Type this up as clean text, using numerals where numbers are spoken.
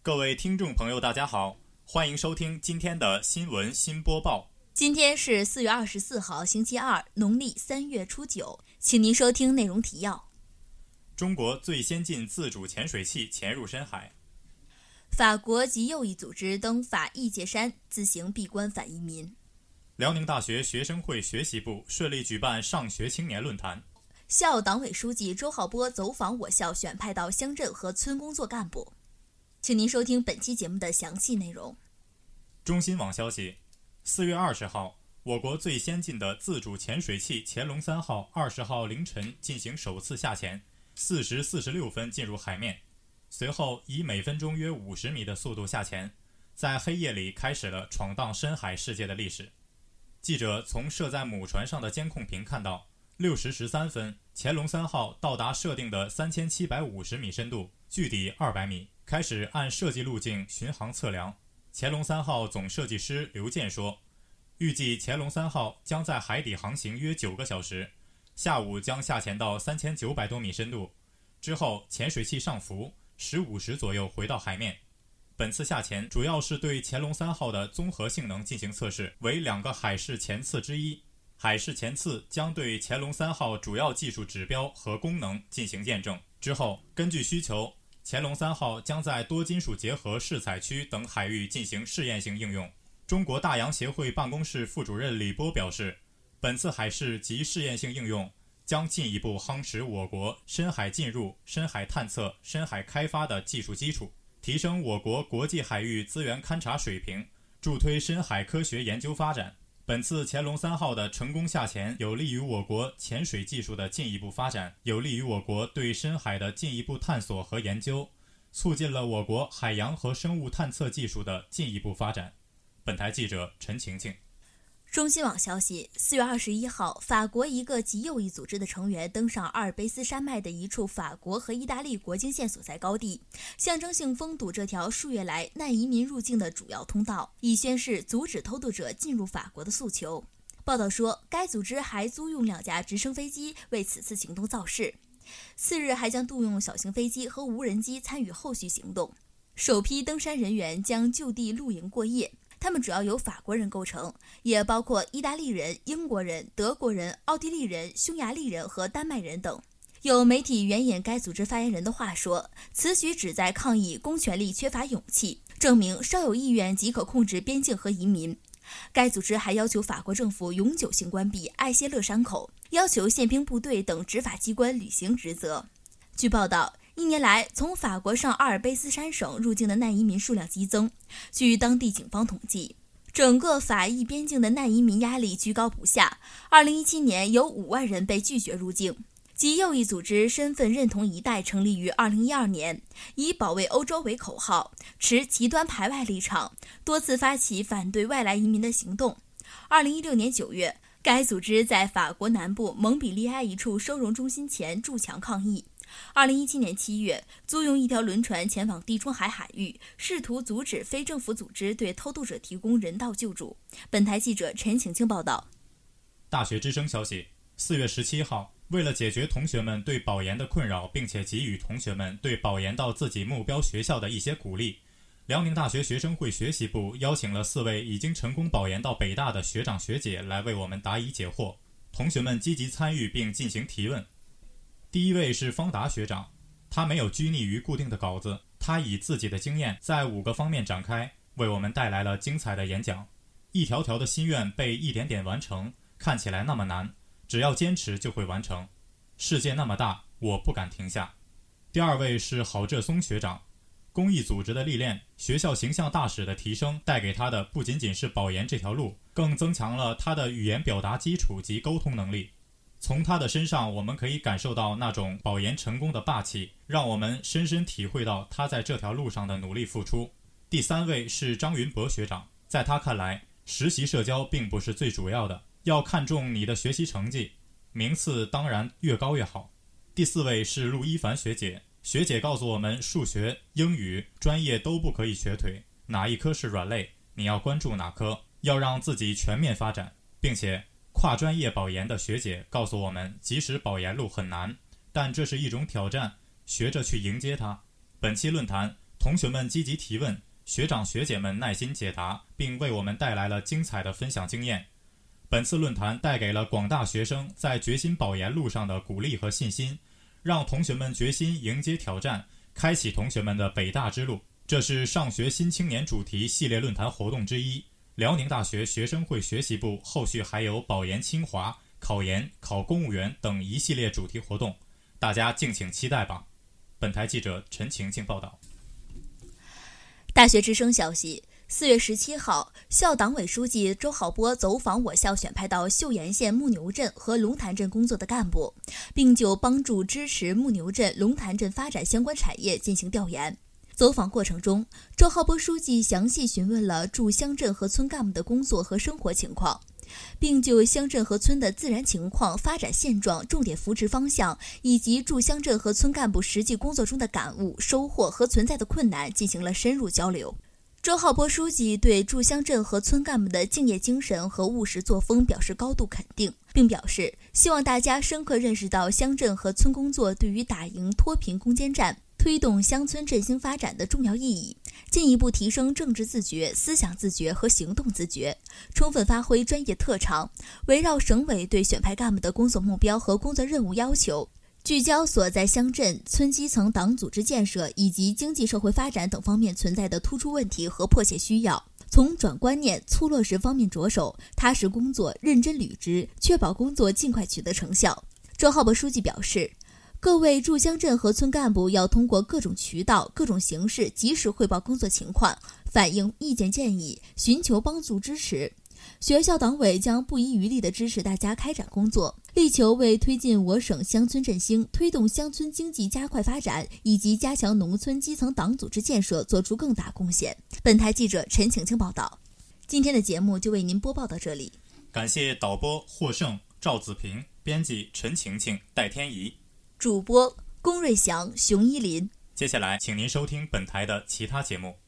各位听众朋友大家好，欢迎收听今天的新闻新播报。 今天是4月24号星期二，农历3月初9，请您收听内容提要。 中国最先进自主潜水器潜入深海。 法国及右翼组织登法意界山，自行闭关反移民。 辽宁大学学生会学习部顺利举办上学青年论坛。 校党委书记周浩波走访我校选派到乡镇和村工作干部。请您收听本期节目的详细内容。 中新网消息，4月20号，我国最先进的自主潜水器潜龙3号20号凌晨进行首次下潜，4时46分进入海面，随后以每分钟约50米的速度下潜，在黑夜里开始了闯荡深海世界的历史。记者从设在母船上的监控屏看到，6时13分，潜龙3号到达设定的3750米深度，距底200米，开始按设计路径巡航测量。潜龙3号总设计师刘健说，预计潜龙3号将在海底航行约9个小时，下午将下潜到3900多米深度，之后潜水器上浮，15时左右回到海面。本次下潜主要是对潜龙3号的综合性能进行测试，为2个海试潜次之一。海试潜次将对潜龙3号主要技术指标和功能进行验证，之后根据需求，潜龙3号将在多金属结合试采区等海域进行试验性应用。中国大洋协会办公室副主任李波表示，本次海试及试验性应用将进一步夯实我国深海进入、深海探测、深海开发的技术基础，提升我国国际海域资源勘察水平，助推深海科学研究发展。本次潜龙3号的成功下潜有利于我国潜水技术的进一步发展，有利于我国对深海的进一步探索和研究，促进了我国海洋和生物探测技术的进一步发展。本台记者陈晴晴。 中新网消息，4月21号，法国一个极右翼组织的成员登上阿尔卑斯山脉的一处法国和意大利国境线所在高地，象征性封堵这条数月来难移民入境的主要通道，以宣示阻止偷渡者进入法国的诉求。报道说，该组织还租用2架直升飞机为此次行动造势，4日还将动用小型飞机和无人机参与后续行动。首批登山人员将就地露营过夜，他们主要由法国人构成，也包括意大利人、英国人、德国人、奥地利人、匈牙利人和丹麦人等。有媒体援引该组织发言人的话说，此举旨在抗议公权力缺乏勇气，证明稍有意愿即可控制边境和移民。该组织还要求法国政府永久性关闭艾谢勒山口，要求宪兵部队等执法机关履行职责。据报道，1年来，从法国上阿尔卑斯山省入境的难移民数量激增。据当地警方统计，整个法意边境的难移民压力居高不下。2017年有5万人被拒绝入境。极右翼组织身份认同一代成立于2012年，以保卫欧洲为口号，持极端排外立场，多次发起反对外来移民的行动。2016年9月，该组织在法国南部蒙彼利埃一处收容中心前筑墙抗议。2017年7月，租用一条轮船前往地中海海域，试图阻止非政府组织对偷渡者提供人道救助。本台记者陈晴晴报道。 大学之声消息，4月17号，为了解决同学们对保研的困扰，并且给予同学们对保研到自己目标学校的一些鼓励，辽宁大学学生会学习部邀请了4位已经成功保研到北大的学长学姐来为我们答疑解惑。同学们积极参与并进行提问。第一位是方达学长，他没有拘泥于固定的稿子，他以自己的经验在5个方面展开，为我们带来了精彩的演讲。一条条的心愿被一点点完成，看起来那么难，只要坚持就会完成。世界那么大，我不敢停下。第二位是郝浙松学长，公益组织的历练，学校形象大使的提升，带给他的不仅仅是保研这条路，更增强了他的语言表达基础及沟通能力。从他的身上，我们可以感受到那种保研成功的霸气，让我们深深体会到他在这条路上的努力付出。第三位是张云博学长，在他看来，实习社交并不是最主要的，要看重你的学习成绩，名次当然越高越好。第四位是陆一凡学姐，学姐告诉我们，数学、英语专业都不可以瘸腿，哪一科是软肋，你要关注哪科，要让自己全面发展，并且跨专业保研的学姐告诉我们，即使保研路很难，但这是一种挑战，学着去迎接它。本期论坛同学们积极提问，学长学姐们耐心解答，并为我们带来了精彩的分享经验。本次论坛带给了广大学生在决心保研路上的鼓励和信心，让同学们决心迎接挑战，开启同学们的北大之路。这是上学新青年主题系列论坛活动之一。辽宁大学学生会学习部后续还有保研清华、考研、考公务员等一系列主题活动，大家敬请期待吧。本台记者陈晴晴报道。 大学之声消息，4月17号，校党委书记周浩波走访我校选派到岫岩县木牛镇和龙潭镇工作的干部，并就帮助支持木牛镇、龙潭镇发展相关产业进行调研。走访过程中，周浩波书记详细询问了驻乡镇和村干部的工作和生活情况，并就乡镇和村的自然情况、发展现状、重点扶持方向以及驻乡镇和村干部实际工作中的感悟、收获和存在的困难进行了深入交流。周浩波书记对驻乡镇和村干部的敬业精神和务实作风表示高度肯定，并表示希望大家深刻认识到乡镇和村工作对于打赢脱贫攻坚战、推动乡村振兴发展的重要意义，进一步提升政治自觉、思想自觉和行动自觉，充分发挥专业特长，围绕省委对选派干部的工作目标和工作任务要求，聚焦所在乡镇、村基层党组织建设以及经济社会发展等方面存在的突出问题和迫切需要，从转观念、促落实方面着手，踏实工作、认真履职，确保工作尽快取得成效。周浩波书记表示，各位驻乡镇和村干部要通过各种渠道、各种形式及时汇报工作情况，反映意见建议，寻求帮助支持。学校党委将不遗余力地支持大家开展工作，力求为推进我省乡村振兴、推动乡村经济加快发展以及加强农村基层党组织建设做出更大贡献。本台记者陈晴晴报道。今天的节目就为您播报到这里， 感谢导播霍胜、赵子平，编辑陈晴晴、戴天怡， 主播龚瑞祥、熊依林。 接下来请您收听本台的其他节目。